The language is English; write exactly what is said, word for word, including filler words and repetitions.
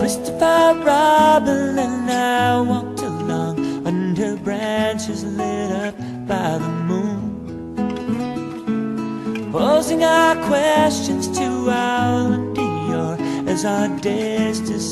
Christopher Robin and I walked along under branches lit up by the moon, posing our questions to our Dior as our days disappeared.